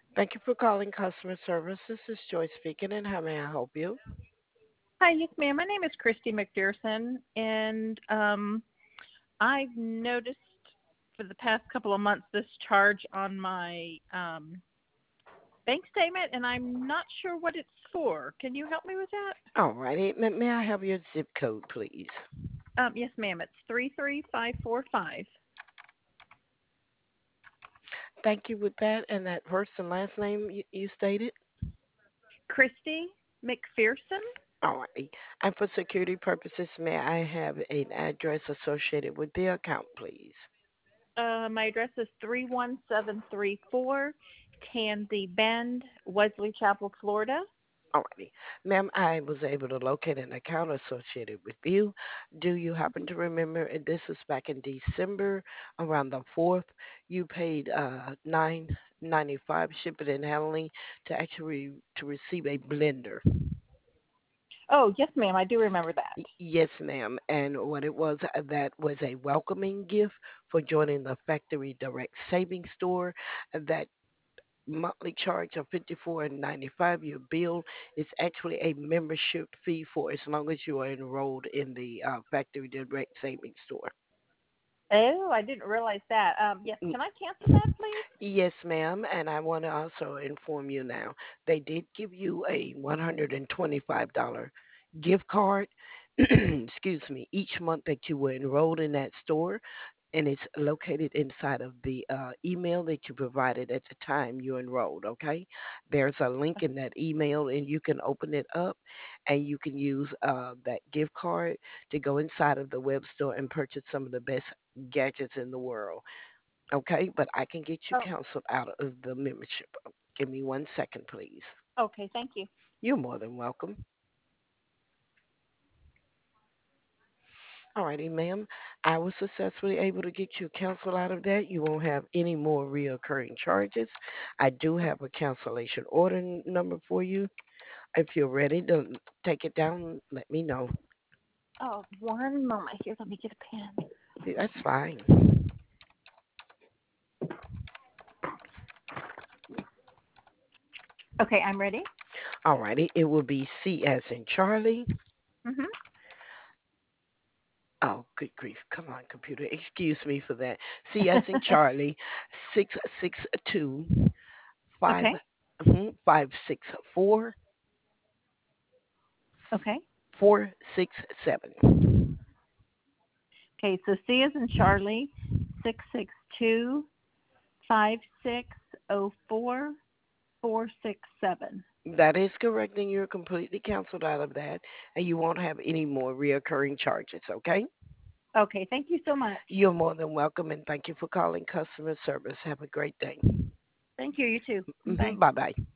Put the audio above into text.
Thank you for calling customer service. This is Joy speaking, and how may I help you? Hi, yes, ma'am. My name is Christy McPherson, and I've noticed for the past couple of months this charge on my bank statement, and I'm not sure what it's for. Can you help me with that? All righty. May I have your zip code, please? Yes, ma'am. It's 33545. Thank you with that and that first and last name you stated. Christy McPherson. All righty. And for security purposes, may I have an address associated with the account, please? My address is 31734 Tansy Bend, Wesley Chapel, Florida. Alrighty. Ma'am, I was able to locate an account associated with you. Do you happen to remember, and this was back in December, around the 4th, you paid $9.95 shipping and handling to actually to receive a blender. Oh, yes, ma'am. I do remember that. Yes, ma'am. And what it was, that was a welcoming gift for joining the Factory Direct Savings Store. That monthly charge of 54.95. Your bill is actually a membership fee for as long as you are enrolled in the Factory Direct Savings Store. Oh, I didn't realize that. Yes, Mm, can I cancel that, please? Yes, ma'am, and I want to also inform you now. They did give you a $125 gift card, excuse me, each month that you were enrolled in that store, and it's located inside of the email that you provided at the time you enrolled. Okay, there's a link in that email, and you can open it up, and you can use that gift card to go inside of the web store and purchase some of the best gadgets in the world. Okay, but I can get you Oh, canceled out of the membership. Give me 1 second, please. okay. Thank you. You're more than welcome. Alrighty, ma'am. I was successfully able to get you canceled out of that. You won't have any more reoccurring charges. I do have a cancellation order number for you. If you're ready to take it down, let me know. Oh, one moment here. Let me get a pen. That's fine. Okay, I'm ready. Alrighty, it will be C as in Charlie. Mhm. Oh, good grief. Come on, computer. Excuse me for that. C as in Charlie, 662 5 Okay. 564 Okay. 467. Okay. So C is in Charlie, 662-5604-467. That is correct, and you're completely canceled out of that, and you won't have any more reoccurring charges, okay? Okay. Thank you so much. You're more than welcome, and thank you for calling customer service. Have a great day. Thank you. You too. Bye. Bye bye.